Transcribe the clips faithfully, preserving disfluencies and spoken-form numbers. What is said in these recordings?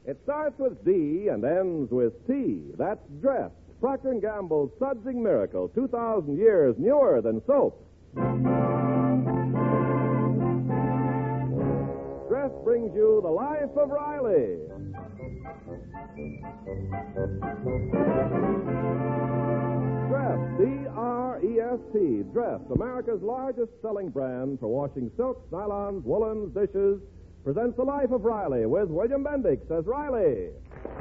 It starts with D and ends with T. That's Dressed, Procter and Gamble's sudsing miracle, two thousand years newer than soap. Dressed brings you The Life of Riley. Dressed, D R E S T, Dressed, America's largest selling brand for washing silks, nylons, woolens, dishes, presents The Life of Riley with William Bendix as Riley.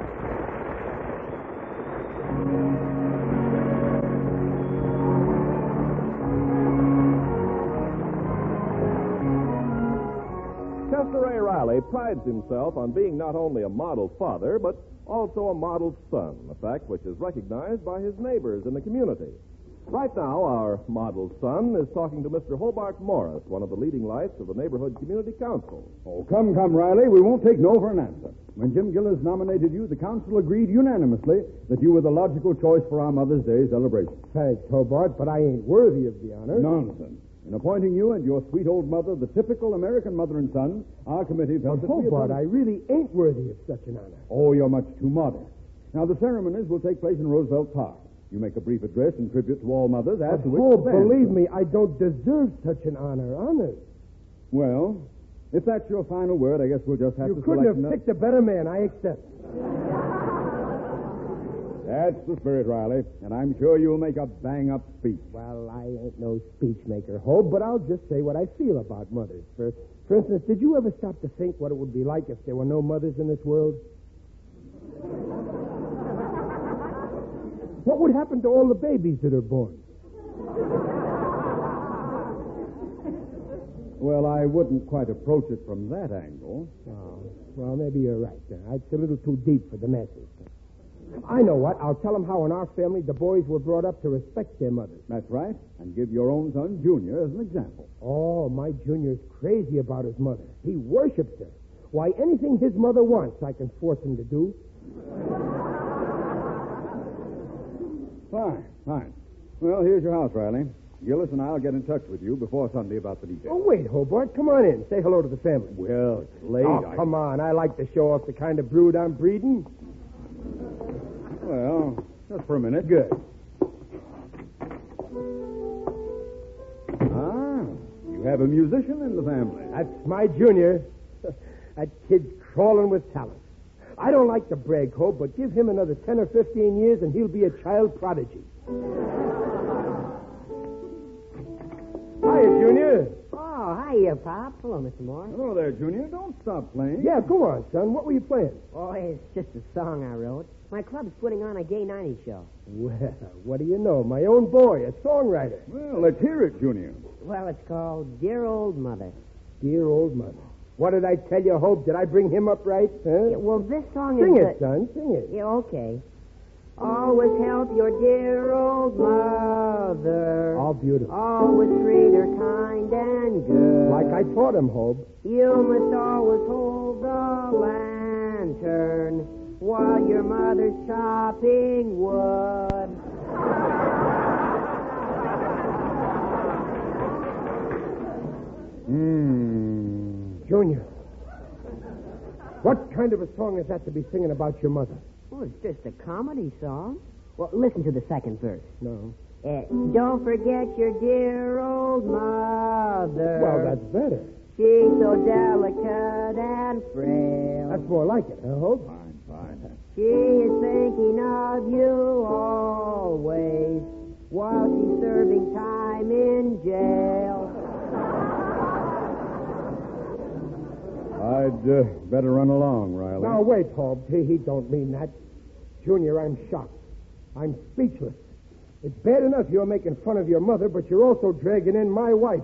Chester A. Riley prides himself on being not only a model father, but also a model son, a fact which is recognized by his neighbors in the community. Right now, our model son is talking to Mister Hobart Morris, one of the leading lights of the Neighborhood Community Council. Oh, come, come, Riley. We won't take no for an answer. When Jim Gillis nominated you, the council agreed unanimously that you were the logical choice for our Mother's Day celebration. Thanks, Hobart, but I ain't worthy of the honor. Nonsense. In appointing you and your sweet old mother the typical American mother and son, our committee felt But that we Hobart, had I really ain't worthy of such an honor. Oh, you're much too modest. Now, the ceremonies will take place in Roosevelt Park. You make a brief address in tribute to all mothers, But, after which... oh, the band- believe me, I don't deserve such an honor. Honor. Well, if that's your final word, I guess we'll just have You to couldn't select have another- picked a better man. I accept. That's the spirit, Riley, and I'm sure you'll make a bang-up speech. Well, I ain't no speech maker, Hope, but I'll just say what I feel about mothers. For, for instance, did you ever stop to think what it would be like if there were no mothers in this world? What would happen to all the babies that are born? Well, I wouldn't quite approach it from that angle. Oh, well, maybe you're right. Uh, It's a little too deep for the masses. I know what. I'll tell them how in our family the boys were brought up to respect their mothers. That's right, and give your own son, Junior, as an example. Oh, my Junior's crazy about his mother. He worships her. Why, anything his mother wants, I can force him to do. Fine, fine. Well, here's your house, Riley. Gillis and I'll get in touch with you before Sunday about the details. Oh, wait, Hobart. Come on in. Say hello to the family. Well, it's late. Oh, I- come on. I like to show off the kind of brood I'm breeding. Well, just for a minute. Good. Ah, you have a musician in the family. That's my Junior. That kid's crawling with talent. I don't like to brag, Hope, but give him another ten or fifteen years and he'll be a child prodigy. Hiya, Junior. Oh, hiya, Pop. Hello, Mister Moore. Hello there, Junior. Don't stop playing. Yeah, go on, son. What were you playing? Oh, it's just a song I wrote. My club's putting on a gay nineties show. Well, what do you know? My own boy, a songwriter. Well, let's hear it, Junior. Well, it's called Dear Old Mother. Dear old mother. What did I tell you, Hope? Did I bring him up right? Huh? Yeah, well, this song Sing is... it, son. Sing it. Yeah, okay. Always help your dear old mother. All beautiful. Always treat her kind and good. Like I taught him, Hope. You must always hold the lantern while your mother's chopping wood. Hmm. Junior, what kind of a song is that to be singing about your mother? Oh, it's just a comedy song. Well, listen to the second verse. No. Uh, don't forget your dear old mother. Well, that's better. She's so delicate and frail. That's more like it, huh, Hope? Fine, fine. She is thinking of you always while she's serving time in jail. I'd uh, better run along, Riley. Now, wait, Hope. He, he don't mean that. Junior, I'm shocked. I'm speechless. It's bad enough you're making fun of your mother, but you're also dragging in my wife.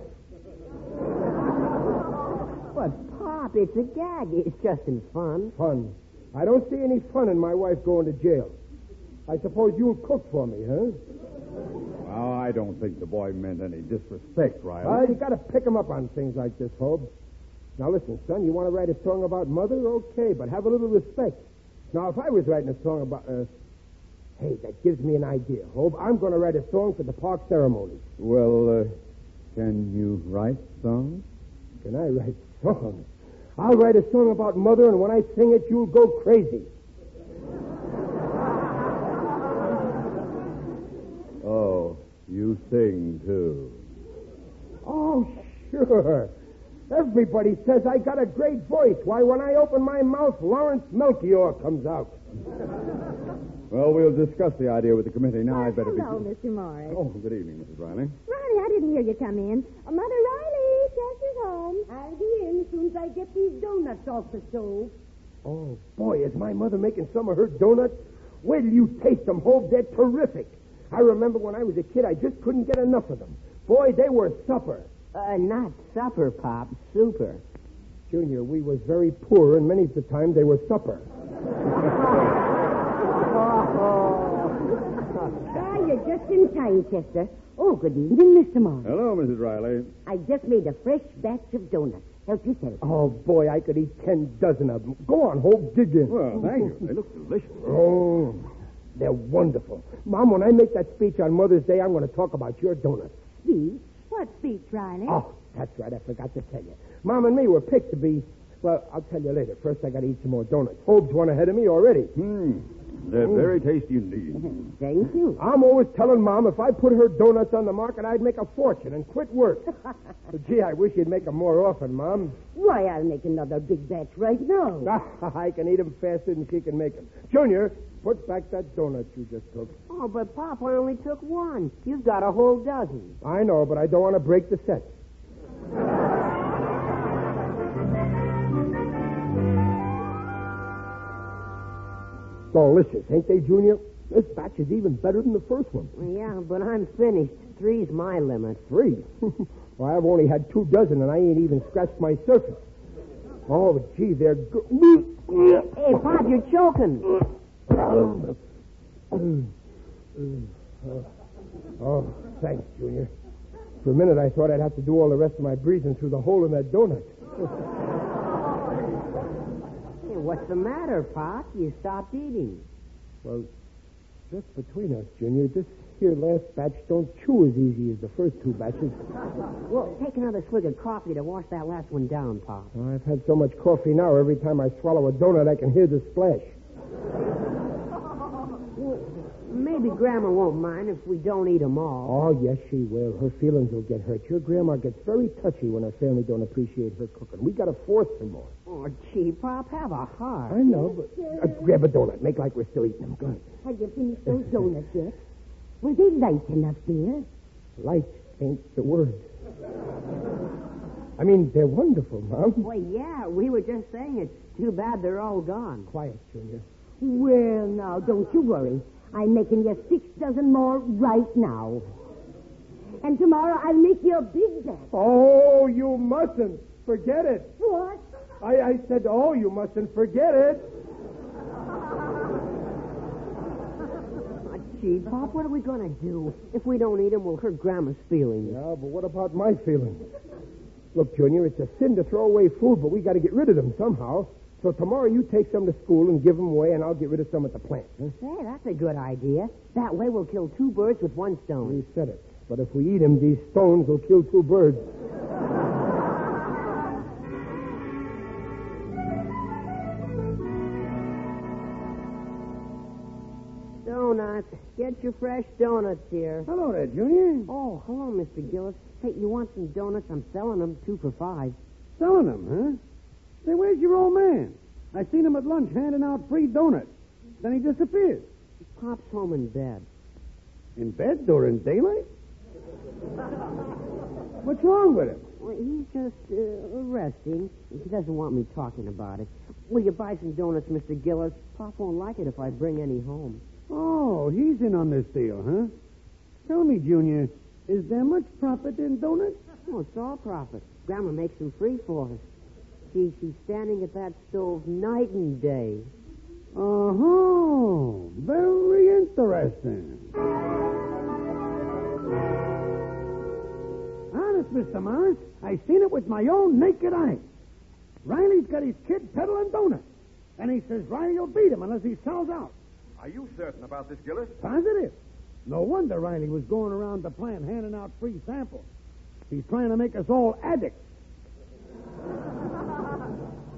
But, Pop, it's a gag. It's just in fun. Fun. I don't see any fun in my wife going to jail. I suppose you'll cook for me, huh? Well, I don't think the boy meant any disrespect, Riley. Well, you got to pick him up on things like this, Hope. Now, listen, son, you want to write a song about mother? Okay, but have a little respect. Now, if I was writing a song about... Uh... Hey, that gives me an idea, Hope. I'm going to write a song for the park ceremony. Well, uh, can you write songs? Can I write songs? I'll write a song about Mother, and when I sing it, you'll go crazy. Oh, you sing, too. Oh, sure. Everybody says I got a great voice. Why, when I open my mouth, Lawrence Melchior comes out. Well, we'll discuss the idea with the committee. Now Well, I'd better hello, be... Mister Morris. Oh, good evening, Missus Riley. Riley, I didn't hear you come in. Uh, Mother Riley, Chester's home. I'll be in as soon as I get these donuts off the stove. Oh, boy, is my mother making some of her donuts? Wait till you taste them, Hope. They're terrific. I remember when I was a kid, I just couldn't get enough of them. Boy, they were supper. Uh, not supper, Pop. Super. Junior, we was very poor, and many of the time they were supper. Ah, you're just in time, Chester. Oh, good evening, Mister Morris. Hello, Missus Riley. I just made a fresh batch of donuts. Help yourself. Oh, boy, I could eat ten dozen of them. Go on, Hope, dig in. Well, thank you. They look delicious. Oh, they're wonderful. Mom, when I make that speech on Mother's Day, I'm going to talk about your donuts. Speech? What speech, Riley? Oh, that's right. I forgot to tell you. Mom and me were picked to be... Well, I'll tell you later. First, I got to eat some more donuts. Hope's one ahead of me already. Hmm. They're very tasty indeed. Thank you. I'm always telling Mom if I put her donuts on the market, I'd make a fortune and quit work. But, gee, I wish you'd make them more often, Mom. Why, I'll make another big batch right now. I can eat them faster than she can make them. Junior, put back that donut you just took. Oh, but Pop, I only took one. You've got a whole dozen. I know, but I don't want to break the set. Delicious, ain't they, Junior? This batch is even better than the first one. Yeah, but I'm finished. Three's my limit. Three? Well, I've only had two dozen, and I ain't even scratched my surface. Oh, gee, they're good. Hey, Pop, you're choking. Oh, thanks, Junior. For a minute, I thought I'd have to do all the rest of my breathing through the hole in that donut. Hey, what's the matter, Pop? You stopped eating. Well, just between us, Junior, this here last batch don't chew as easy as the first two batches. Well, take another swig of coffee to wash that last one down, Pop. I've had so much coffee now, every time I swallow a donut, I can hear the splash. Maybe Grandma won't mind if we don't eat them all. Oh, yes, she will. Her feelings will get hurt. Your grandma gets very touchy when her family don't appreciate her cooking. We got to force her more. Oh, gee, Pop, have a heart. I know, but... Uh, grab a donut. Make like we're still eating them. Go ahead. Have you finished those donuts yet? Were they light enough, dear? Light ain't the word. I mean, they're wonderful, Mom. Well, yeah, we were just saying it's too bad they're all gone. Quiet, Junior. Well, now, don't you worry. I'm making you six dozen more right now. And tomorrow I'll make you a big batch. Oh, you mustn't. Forget it. What? I, I said, oh, you mustn't forget it. Oh, gee, Pop, what are we going to do? If we don't eat them, we'll hurt Grandma's feelings. Yeah, but what about my feelings? Look, Junior, it's a sin to throw away food, but we got to get rid of them somehow. So tomorrow you take some to school and give them away, and I'll get rid of some at the plant. Huh? Hey, that's a good idea. That way we'll kill two birds with one stone. You said it. But if we eat them, these stones will kill two birds. Donuts. Get your fresh donuts, dear. Hello there, Junior. Oh, hello, Mister Gillis. Hey, you want some donuts? I'm selling them two for five. Selling them, huh? Say, where's your old man? I seen him at lunch handing out free donuts. Then he disappeared. Pop's home in bed. In bed during daylight? What's wrong with him? Well, he's just uh, resting. He doesn't want me talking about it. Will you buy some donuts, Mister Gillis? Pop won't like it if I bring any home. Oh, he's in on this deal, huh? Tell me, Junior, is there much profit in donuts? Oh, it's all profit. Grandma makes them free for us. She, she's standing at that stove night and day. Uh-huh. Very interesting. Honest, Mister Morris, I seen it with my own naked eye. Riley's got his kid peddling donuts. And he says Riley will beat him unless he sells out. Are you certain about this, Gillis? Positive. No wonder Riley was going around the plant handing out free samples. He's trying to make us all addicts.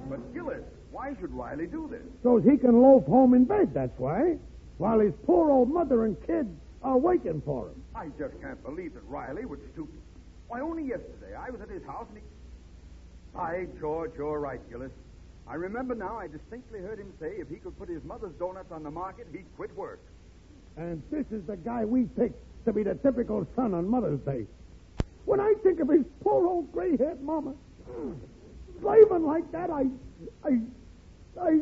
Why should Riley do this? So he can loaf home in bed, that's why. While his poor old mother and kids are waiting for him. I just can't believe that Riley would stoop. Why, only yesterday I was at his house and he... By George, you're right, Gillis. I remember now I distinctly heard him say if he could put his mother's donuts on the market, he'd quit work. And this is the guy we picked to be the typical son on Mother's Day. When I think of his poor old gray-haired mama, slaving like that, I... I... I...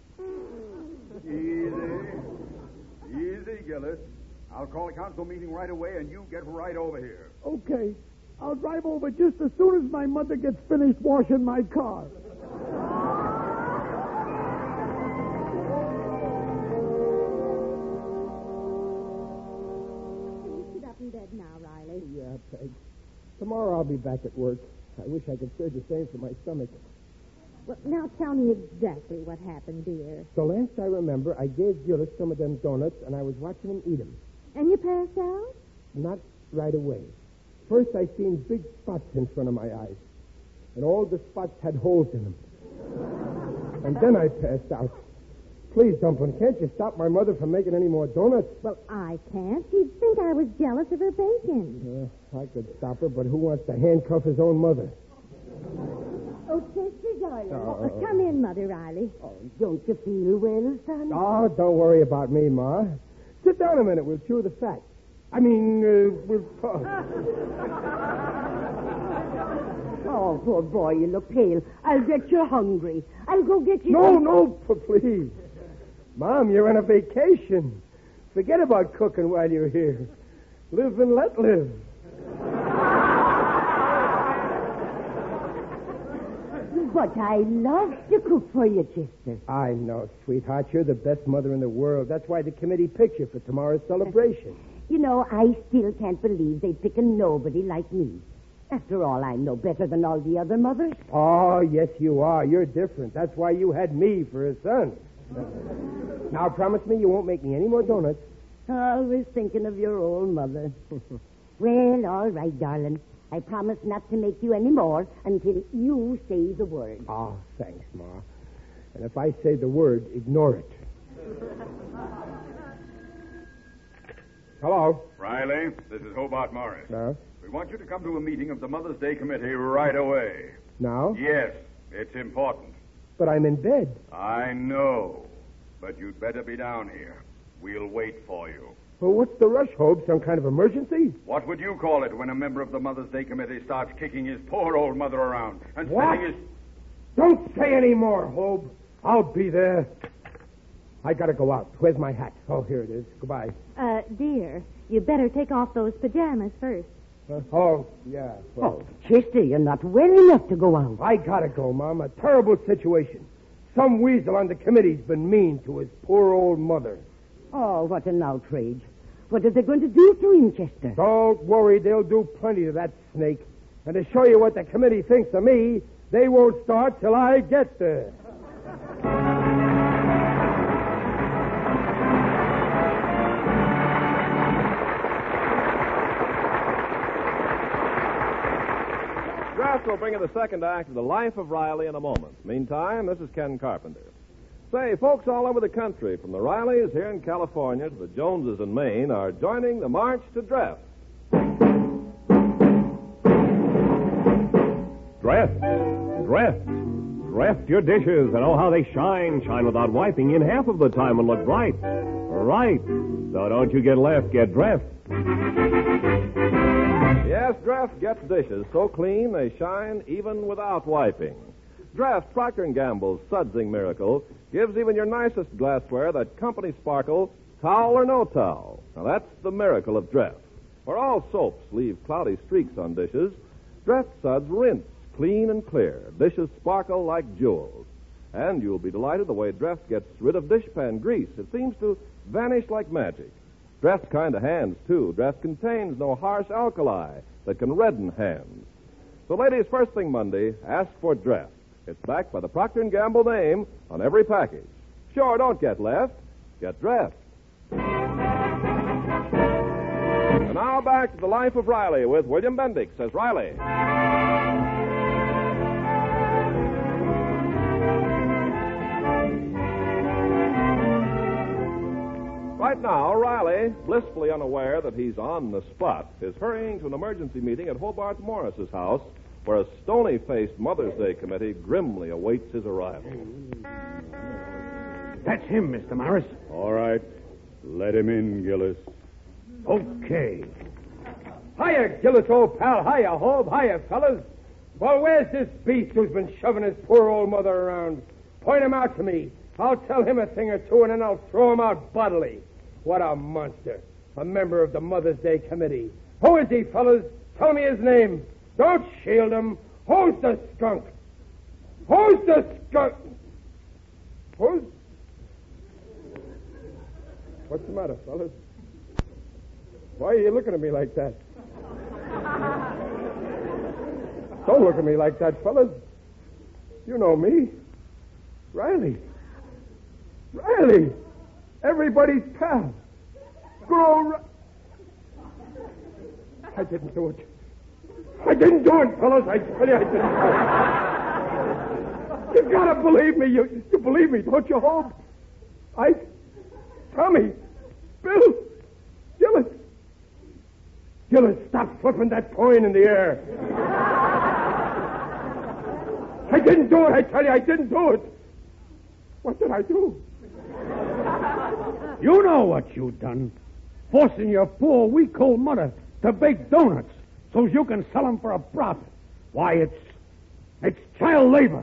Easy. Easy, Gillis. I'll call a council meeting right away, and you get right over here. Okay. I'll drive over just as soon as my mother gets finished washing my car. Can you sit up in bed now, Riley? Yeah, Peg. Tomorrow I'll be back at work. I wish I could say the same for my stomach. Well, now tell me exactly what happened, dear. So last I remember, I gave Gillis some of them donuts, and I was watching him eat them. And you passed out? Not right away. First, I seen big spots in front of my eyes, and all the spots had holes in them. And then I passed out. Please, Dumplin', can't you stop my mother from making any more donuts? Well, I can't. She'd think I was jealous of her bacon. Uh, I could stop her, but who wants to handcuff his own mother? Oh, Chester, darling. Oh. Oh, come in, Mother Riley. Oh, don't you feel well, son? Oh, don't worry about me, Ma. Sit down a minute. We'll chew the fat. I mean, uh, we'll talk. Oh, poor boy, you look pale. I'll get you hungry. I'll go get you... No, no, please. Mom, you're on a vacation. Forget about cooking while you're here. Live and let live. But I love to cook for you, Chester. I know, sweetheart. You're the best mother in the world. That's why the committee picked you for tomorrow's celebration. You know, I still can't believe they pick a nobody like me. After all, I'm no better than all the other mothers. Oh, yes, you are. You're different. That's why you had me for a son. Now, promise me you won't make me any more donuts. Always thinking of your old mother. Well, all right, darling. I promise not to make you any more until you say the word. Oh, thanks, Ma. And if I say the word, ignore it. Hello? Riley, this is Hobart Morris. No? We want you to come to a meeting of the Mother's Day Committee right away. Now? Yes, it's important. But I'm in bed. I know, but you'd better be down here. We'll wait for you. Well, what's the rush, Hope? Some kind of emergency? What would you call it when a member of the Mother's Day Committee starts kicking his poor old mother around and What? spending his... Don't say any more, Hope. I'll be there. I gotta go out. Where's my hat? Oh, here it is. Goodbye. Uh, dear, you better take off those pajamas first. Uh, oh, yeah. Well, Oh, Chester, you're not well enough to go out. I gotta go, Mom. A terrible situation. Some weasel on the committee's been mean to his poor old mother. Oh, what an outrage. What are they going to do to him, Chester? Don't worry. They'll do plenty to that snake. And to show you what the committee thinks of me, they won't start till I get there. Grass will bring you the second act of The Life of Riley in a moment. Meantime, this is Ken Carpenter. Say, folks all over the country, from the Rileys here in California to the Joneses in Maine, are joining the March to Dreft. Dreft. Dreft. Dreft your dishes and oh, how they shine. Shine without wiping in half of the time and look bright. Right. So don't you get left, get Dreft. Yes, Dreft gets dishes so clean they shine even without wiping. Dreft, Procter and Gamble's sudsing miracle, gives even your nicest glassware that company sparkle, towel or no towel. Now, that's the miracle of Dreft. Where all soaps leave cloudy streaks on dishes, Dreft suds rinse clean and clear. Dishes sparkle like jewels. And you'll be delighted the way Dreft gets rid of dishpan grease. It seems to vanish like magic. Dreft's kind of hands, too. Dreft contains no harsh alkali that can redden hands. So, ladies, first thing Monday, ask for Dreft. It's backed by the Procter and Gamble name on every package. Sure, don't get left. Get Dreft. And now back to The Life of Riley with William Bendix as Riley. Right now, Riley, blissfully unaware that he's on the spot, is hurrying to an emergency meeting at Hobart Morris's house, where a stony-faced Mother's Day committee grimly awaits his arrival. That's him, Mister Morris. All right. Let him in, Gillis. Okay. Hiya, Gillis, old pal. Hiya, Hob. Hiya, fellas. Well, where's this beast who's been shoving his poor old mother around? Point him out to me. I'll tell him a thing or two, and then I'll throw him out bodily. What a monster. A member of the Mother's Day Committee. Who is he, fellas? Tell me his name. Don't shield him. Who's the skunk? Who's the skunk? Who's... What's the matter, fellas? Why are you looking at me like that? Don't look at me like that, fellas. You know me. Riley. Riley. Everybody's pal. Grow. Ri- I didn't do it. I didn't do it, fellas. I tell you, I didn't do it. You gotta believe me. You, you believe me, don't you, Hope? I... Tommy. Bill. Gillis. Gillis, stop flipping that coin in the air. I didn't do it, I tell you, I didn't do it. What did I do? You know what you done. Forcing your poor, weak-old mother to bake donuts so you can sell them for a profit. Why, it's... it's child labor.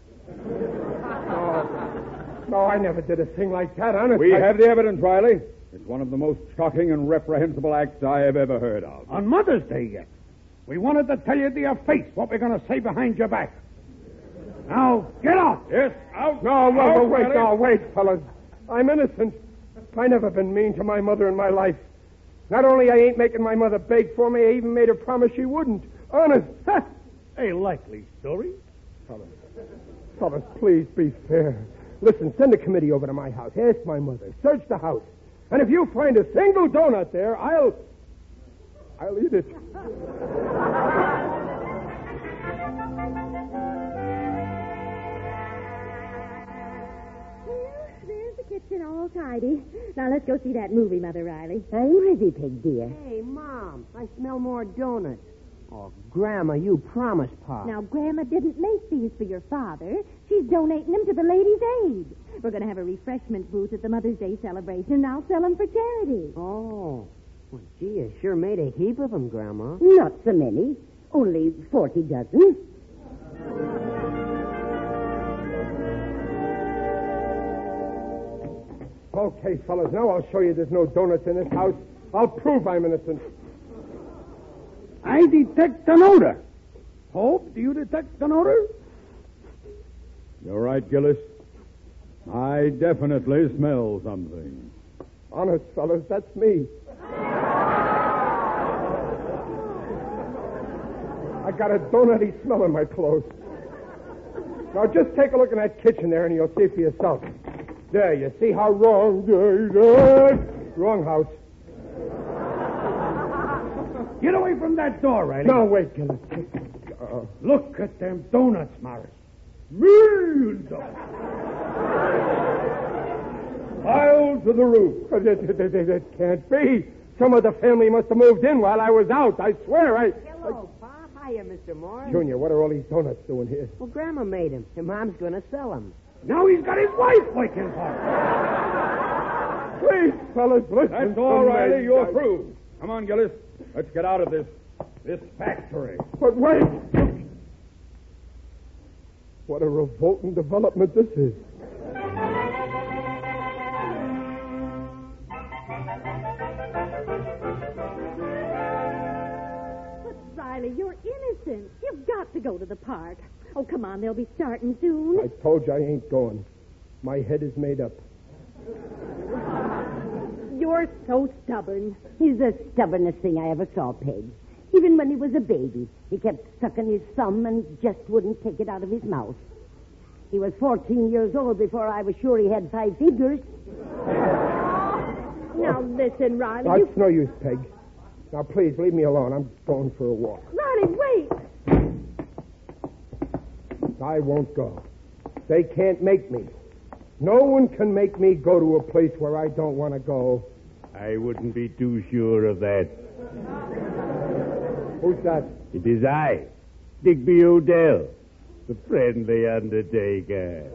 No, no, I never did a thing like that, honest. We I... have the evidence, Riley. It's one of the most shocking and reprehensible acts I have ever heard of. On Mother's Day yet. We wanted to tell you to your face what we're going to say behind your back. Now, get out. Yes, out. No, no, out, no, wait, Riley. no, wait, fellas. I'm innocent. I never been mean to my mother in my life. Not only I ain't making my mother bake for me, I even made her promise she wouldn't. Honest. A likely story. Fellas, fellas, please be fair. Listen, send a committee over to my house. Ask my mother. Search the house. And if you find a single donut there, I'll... I'll eat it. There's the kitchen all tidy. Now, let's go see that movie, Mother Riley. I'm ready, Pig, dear. Hey, Mom, I smell more donuts. Oh, Grandma, you promised Pop. Now, Grandma didn't make these for your father. She's donating them to the Ladies' Aid. We're going to have a refreshment booth at the Mother's Day celebration, and I'll sell them for charity. Oh. Well, gee, you sure made a heap of them, Grandma. Not so many. Only forty dozen. Okay, fellas, now I'll show you there's no donuts in this house. I'll prove I'm innocent. I detect an odor. Hope, do you detect an odor? You're right, Gillis. I definitely smell something. Honest, fellas, that's me. I got a donut-y smell in my clothes. Now, just take a look in that kitchen there, and you'll see for yourself. There, you see how wrong... Wrong house. Get away from that door, Riley. No, wait, Gillis. Uh, Look at them donuts, Morris. Millions of them. Piled to the roof. That, that, that, that can't be. Some other family must have moved in while I was out. I swear, I... Hello, Pop. Hiya, Mister Morris. Junior, what are all these donuts doing here? Well, Grandma made them, and Mom's going to sell them. Now he's got his wife working for him. Please, fellas, listen. That's all, to me. Riley. You're through. Come on, Gillis. Let's get out of this this factory. But wait. What a revolting development this is. But, Riley, you're innocent. You've got to go to the park. Oh, come on, they'll be starting soon. I told you I ain't going. My head is made up. You're so stubborn. He's the stubbornest thing I ever saw, Peg. Even when he was a baby, he kept sucking his thumb and just wouldn't take it out of his mouth. He was fourteen years old before I was sure he had five fingers. Now, listen, Riley. Now, You... it's no use, Peg. Now, please, leave me alone. I'm going for a walk. Riley, wait. I won't go. They can't make me. No one can make me go to a place where I don't want to go. I wouldn't be too sure of that. Who's that? It is I, Digby Odell, the friendly undertaker.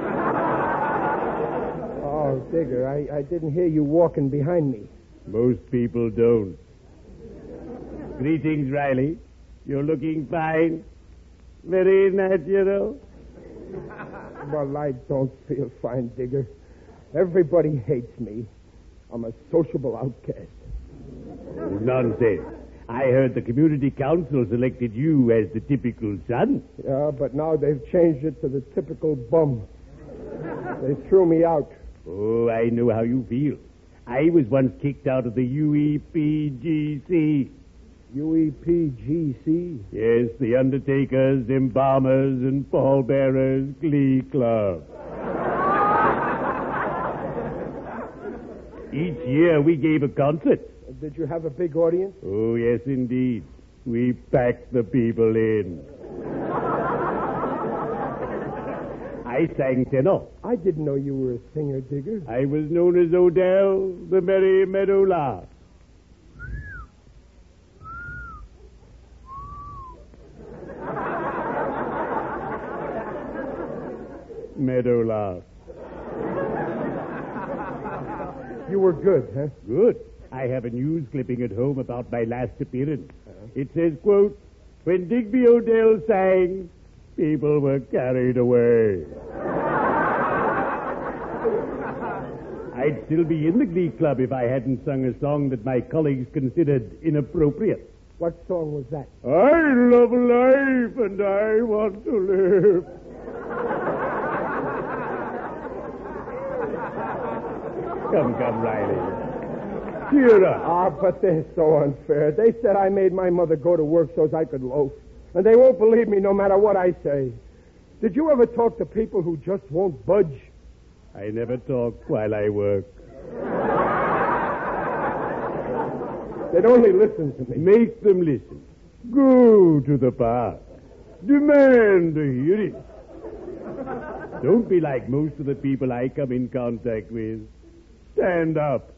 Oh, Digger, I, I didn't hear you walking behind me. Most people don't. Greetings, Riley. You're looking fine. Very natural. Well, I don't feel fine, Digger. Everybody hates me. I'm a sociable outcast. Nonsense. I heard the community council selected you as the typical son. Yeah, but now they've changed it to the typical bum. They threw me out. Oh, I know how you feel. I was once kicked out of the U E P G C. U E P G C? Yes, the Undertakers, Embalmers, and Pallbearers Glee Club. Each year we gave a concert. Did you have a big audience? Oh, yes, indeed. We packed the people in. I sang tenor. I didn't know you were a singer, Digger. I was known as Odell, the Merry Meadow Lark. Meadowlark. You were good, huh? Good. I have a news clipping at home about my last appearance. Uh-huh. It says, quote, when Digby Odell sang, people were carried away. I'd still be in the Glee Club if I hadn't sung a song that my colleagues considered inappropriate. What song was that? I love life and I want to live. Come, come, Riley. Cheer up. Ah, but they're so unfair. They said I made my mother go to work so as I could loaf. And they won't believe me no matter what I say. Did you ever talk to people who just won't budge? I never talk while I work. They'd only listen to me. Make them listen. Go to the park. Demand a hearing. Don't be like most of the people I come in contact with. Stand up.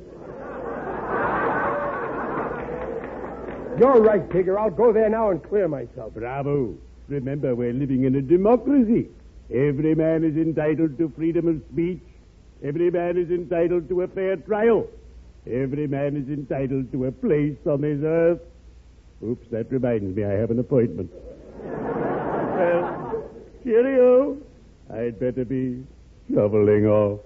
You're right, Digger. I'll go there now and clear myself. Bravo. Remember, we're living in a democracy. Every man is entitled to freedom of speech. Every man is entitled to a fair trial. Every man is entitled to a place on this earth. Oops, that reminds me, I have an appointment. Well, cheerio. I'd better be shoveling off.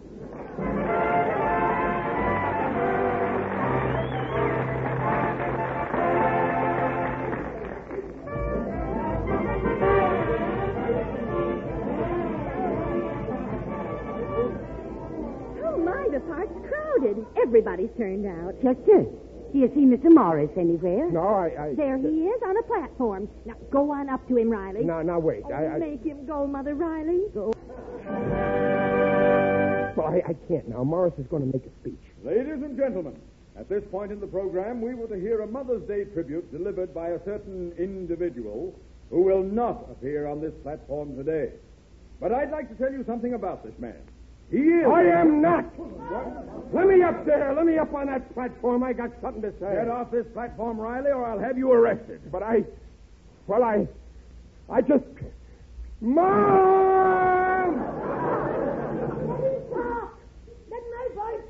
Everybody's turned out. Chester, do you see Mister Morris anywhere? No, I... I there he is on a platform. Now, go on up to him, Riley. No, now, wait. Oh, I, I... Make him go, Mother Riley. Go. Well, I, I can't now. Morris is going to make a speech. Ladies and gentlemen, at this point in the program, we were to hear a Mother's Day tribute delivered by a certain individual who will not appear on this platform today. But I'd like to tell you something about this man. He is... I am not! What? Let me up there. Let me up on that platform. I got something to say. Get off this platform, Riley, or I'll have you arrested. But I... Well, I... I just... Mom! Let my voice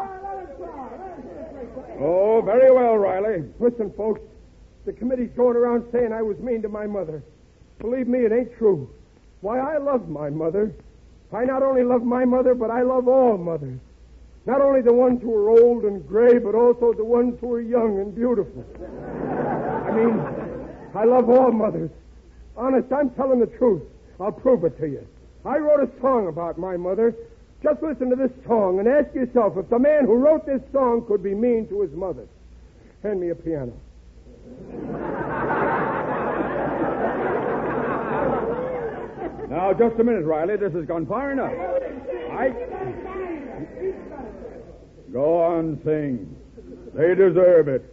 talk! Oh, very well, Riley. Listen, folks. The committee's going around saying I was mean to my mother. Believe me, it ain't true. Why, I love my mother. I not only love my mother, but I love all mothers. Not only the ones who are old and gray, but also the ones who are young and beautiful. I mean, I love all mothers. Honest, I'm telling the truth. I'll prove it to you. I wrote a song about my mother. Just listen to this song and ask yourself if the man who wrote this song could be mean to his mother. Hand me a piano. Now, just a minute, Riley. This has gone far enough. I... Go on, sing. They deserve it.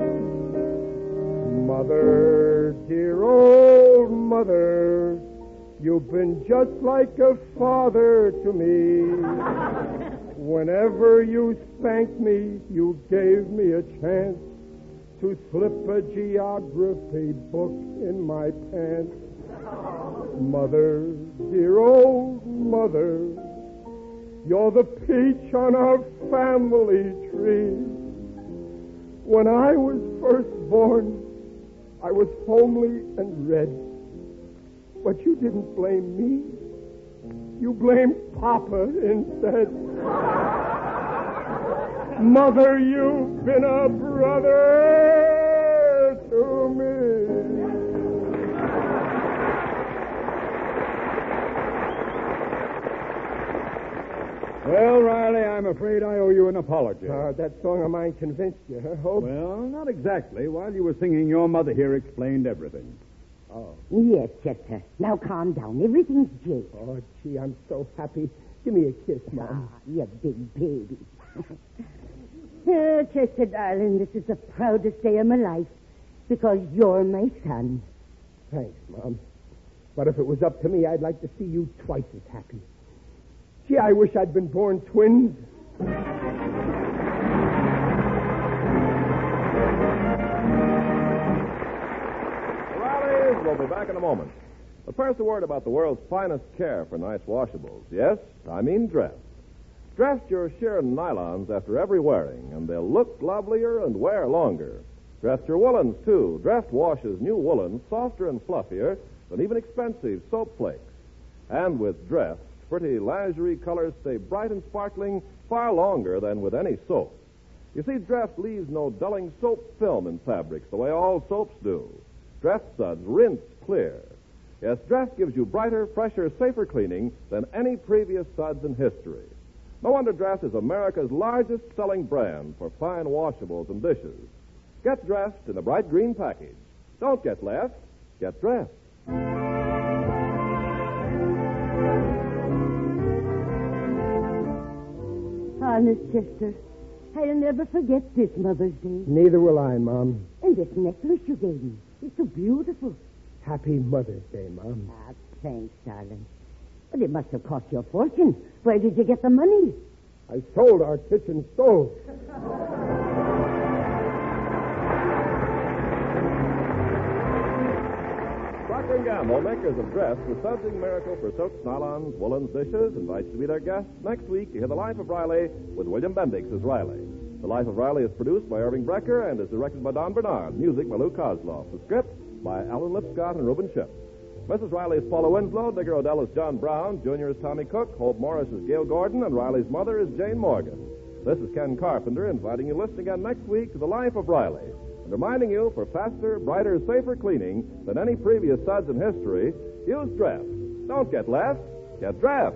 Mother, dear old mother, You've been just like a father to me. Whenever you spanked me, you gave me a chance to slip a geography book in my pants. Mother, dear old mother, you're the peach on our family tree. When I was first born, I was homely and red. But you didn't blame me. You blamed Papa instead. Mother, you've been a brother to me. Well, Riley, I'm afraid I owe you an apology. Uh, that song of mine convinced you, huh, Hope? Well, not exactly. While you were singing, your mother here explained everything. Oh. Yes, Chester. Now calm down. Everything's Jake. Oh, gee, I'm so happy. Give me a kiss, Mom. Ah, you big baby. Oh, Chester, darling, this is the proudest day of my life because you're my son. Thanks, Mom. But if it was up to me, I'd like to see you twice as happy. Gee, I wish I'd been born twins. We'll be back in a moment. But first, a word about the world's finest care for nice washables. Yes, I mean dress. Dress your Sheeran nylons after every wearing, and they'll look lovelier and wear longer. Dress your woolens, too. Dressed washes new woolens softer and fluffier than even expensive soap flakes. And with Dress, pretty lingerie colors stay bright and sparkling far longer than with any soap. You see, Dress leaves no dulling soap film in fabrics the way all soaps do. Dress suds rinse clear. Yes, Dress gives you brighter, fresher, safer cleaning than any previous suds in history. No wonder Dress is America's largest selling brand for fine washables and dishes. Get Dressed in a bright green package. Don't get left. Get Dressed. Honest, Chester, I'll never forget this Mother's Day. Neither will I, Mom. And this necklace you gave me. It's so beautiful. Happy Mother's Day, Mom. Ah, thanks, darling. But it must have cost you a fortune. Where did you get the money? I sold our kitchen stove. Procter and Gamble, makers of Dress, the Sudsing Miracle for Silks, Nylons, Woolens, Dishes, invites you to be their guest next week to hear The Life of Riley with William Bendix as Riley. The Life of Riley is produced by Irving Brecker and is directed by Don Bernard. Music by Lou Kozloff. The script by Alan Lipscott and Reuben Ship. Missus Riley is Paula Winslow. Digger Odell is John Brown. Junior is Tommy Cook. Hope Morris is Gail Gordon. And Riley's mother is Jane Morgan. This is Ken Carpenter inviting you to listen again next week to The Life of Riley. And reminding you, for faster, brighter, safer cleaning than any previous suds in history, use Dress. Don't get left. Get Dressed.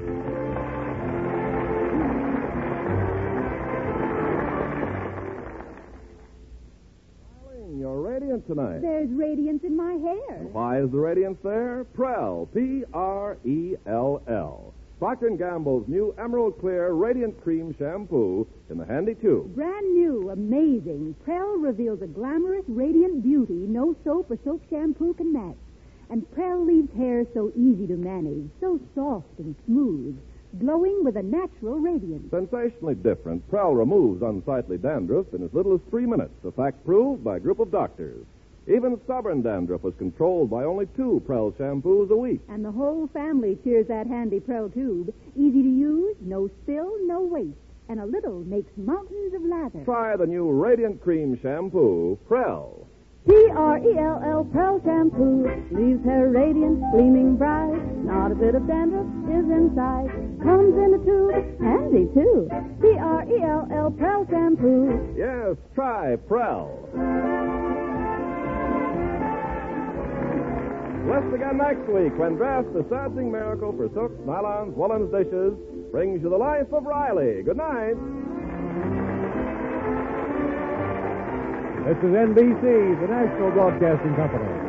You're radiant tonight. There's radiance in my hair. Why is the radiance there? Prell, P R E L L. Procter and Gamble's new Emerald Clear Radiant Cream Shampoo in the handy tube. Brand new, amazing. Prell reveals a glamorous, radiant beauty no soap or soap shampoo can match. And Prell leaves hair so easy to manage, so soft and smooth, glowing with a natural radiance. Sensationally different, Prell removes unsightly dandruff in as little as three minutes, a fact proved by a group of doctors. Even stubborn dandruff was controlled by only two Prell shampoos a week. And the whole family cheers that handy Prell tube. Easy to use, no spill, no waste. And a little makes mountains of lather. Try the new Radiant Cream Shampoo, Prell. P R E L L Prell Shampoo leaves hair radiant, gleaming bright. Not a bit of dandruff is inside. Comes in a tube, handy too. P R E L L Prell Shampoo. Yes, try Prell. Listen again next week when Dress, the Sudsing Miracle for Silks, Nylons, Woolens, Dishes, brings you The Life of Riley. Good night. This is N B C, the National Broadcasting Company.